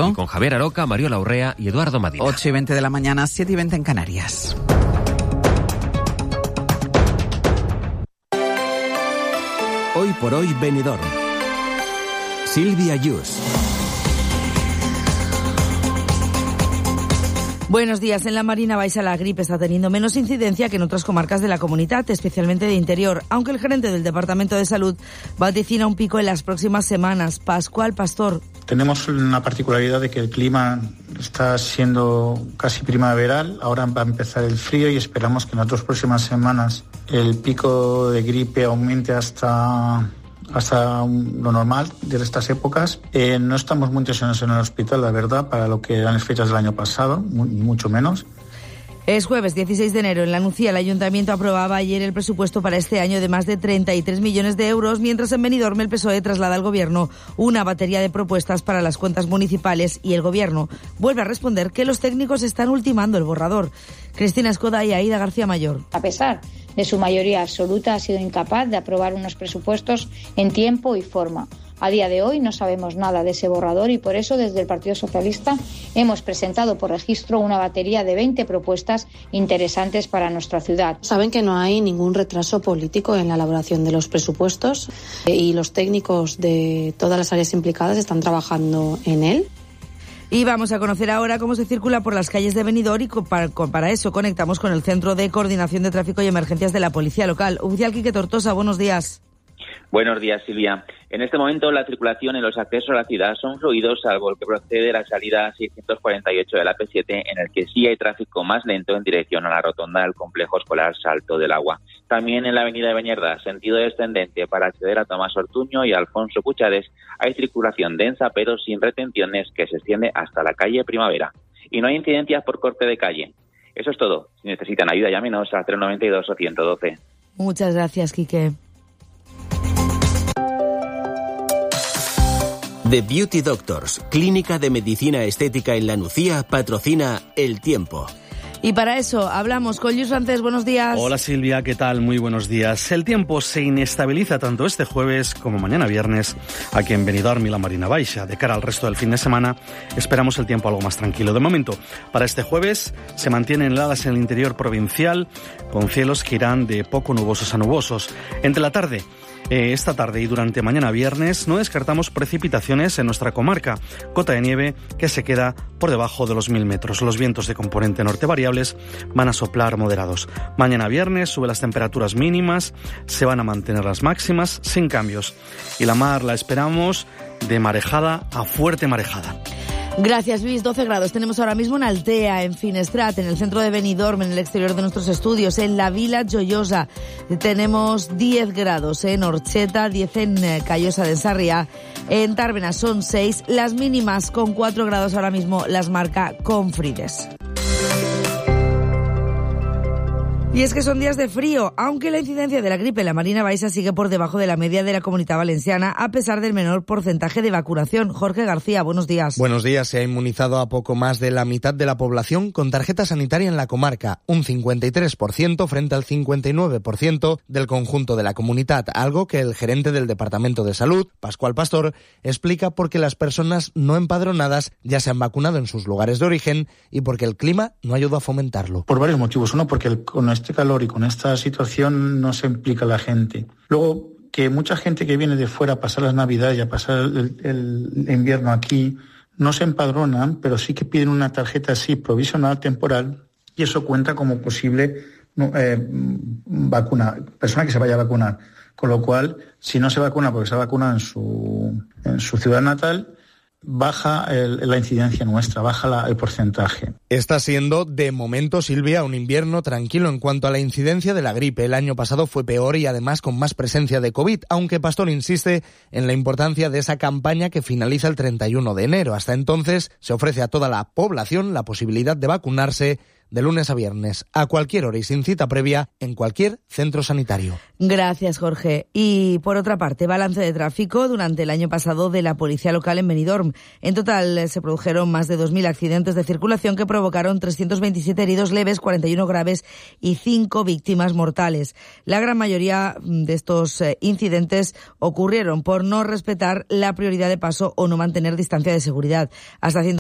Y con Javier Aroca, Mariola Urrea y Eduardo Madina. 8:20 de la mañana, 7:20 en Canarias. Hoy por hoy, Benidorm. Silvia Yus. Buenos días. En la Marina Baixa la gripe está teniendo menos incidencia que en otras comarcas de la comunidad, especialmente de interior, aunque el gerente del Departamento de Salud vaticina un pico en las próximas semanas. Pascual Pastor. Tenemos una particularidad de que el clima está siendo casi primaveral, ahora va a empezar el frío y esperamos que en las 2 próximas semanas el pico de gripe aumente hasta lo normal de estas épocas. No estamos muy tensionados en el hospital, la verdad, para lo que eran las fechas del año pasado, mucho menos. Es jueves 16 de enero. En la Nucía, el Ayuntamiento aprobaba ayer el presupuesto para este año de más de 33 millones de euros, mientras en Benidorm el PSOE traslada al Gobierno una batería de propuestas para las cuentas municipales y el Gobierno vuelve a responder que los técnicos están ultimando el borrador. Cristina Escoda y Aida García Mayor. A pesar de su mayoría absoluta, ha sido incapaz de aprobar unos presupuestos en tiempo y forma. A día de hoy no sabemos nada de ese borrador y por eso desde el Partido Socialista hemos presentado por registro una batería de 20 propuestas interesantes para nuestra ciudad. Saben que no hay ningún retraso político en la elaboración de los presupuestos y los técnicos de todas las áreas implicadas están trabajando en él. Y vamos a conocer ahora cómo se circula por las calles de Benidorm y para eso conectamos con el Centro de Coordinación de Tráfico y Emergencias de la Policía Local. Oficial Quique Tortosa, buenos días. Buenos días, Silvia. En este momento la circulación en los accesos a la ciudad son fluidos, salvo el que procede de la salida 648 de la P7, en el que sí hay tráfico más lento en dirección a la rotonda del complejo escolar Salto del Agua. También en la avenida de Beñerda, sentido descendente para acceder a Tomás Ortuño y Alfonso Puchades, hay circulación densa pero sin retenciones que se extiende hasta la calle Primavera. Y no hay incidencias por corte de calle. Eso es todo. Si necesitan ayuda, llámenos al 092 o 112. Muchas gracias, Quique. The Beauty Doctors, clínica de medicina estética en La Nucía, patrocina El Tiempo. Y para eso hablamos con Lluís Francés. Buenos días. Hola Silvia, ¿qué tal? Muy buenos días. El tiempo se inestabiliza tanto este jueves como mañana viernes aquí en Benidorm y la Marina Baixa. De cara al resto del fin de semana esperamos el tiempo algo más tranquilo. De momento, para este jueves se mantienen heladas en el interior provincial con cielos que irán de poco nubosos a nubosos. Entre la tarde, esta tarde y durante mañana viernes no descartamos precipitaciones en nuestra comarca, cota de nieve que se queda por debajo de los 1000 metros. Los vientos de componente norte variables van a soplar moderados. Mañana viernes suben las temperaturas mínimas, se van a mantener las máximas sin cambios. Y la mar la esperamos de marejada a fuerte marejada. Gracias, Luis. 12 grados tenemos ahora mismo en Altea, en Finestrat, en el centro de Benidorm, en el exterior de nuestros estudios, en la Vila Joiosa. Tenemos 10 grados en Orcheta, 10 en Callosa de Sarriá. En Tàrbena son 6. Las mínimas con 4 grados ahora mismo las marca Confrides. Y es que son días de frío, aunque la incidencia de la gripe en la Marina Baixa sigue por debajo de la media de la Comunidad Valenciana, a pesar del menor porcentaje de vacunación. Jorge García, buenos días. Buenos días. Se ha inmunizado a poco más de la mitad de la población con tarjeta sanitaria en la comarca, un 53% frente al 59% del conjunto de la comunidad, algo que el gerente del Departamento de Salud, Pascual Pastor, explica porque las personas no empadronadas ya se han vacunado en sus lugares de origen y porque el clima no ayuda a fomentarlo. Por varios motivos. Uno, porque con este calor y con esta situación no se implica la gente. Luego, que mucha gente que viene de fuera a pasar las Navidades y a pasar el invierno aquí no se empadronan, pero sí que piden una tarjeta así provisional, temporal, y eso cuenta como posible vacuna, persona que se vaya a vacunar. Con lo cual, si no se vacuna porque se ha vacunado en su ciudad natal, baja la incidencia nuestra, baja el porcentaje. Está siendo, de momento, Silvia, un invierno tranquilo en cuanto a la incidencia de la gripe. El año pasado fue peor y además con más presencia de COVID, aunque Pastor insiste en la importancia de esa campaña que finaliza el 31 de enero. Hasta entonces se ofrece a toda la población la posibilidad de vacunarse de lunes a viernes, a cualquier hora y sin cita previa, en cualquier centro sanitario. Gracias, Jorge. Y por otra parte, balance de tráfico durante el año pasado de la Policía Local en Benidorm. En total se produjeron más de 2.000 accidentes de circulación que provocaron 327 heridos leves, 41 graves y 5 víctimas mortales. La gran mayoría de estos incidentes ocurrieron por no respetar la prioridad de paso o no mantener distancia de seguridad. Hasta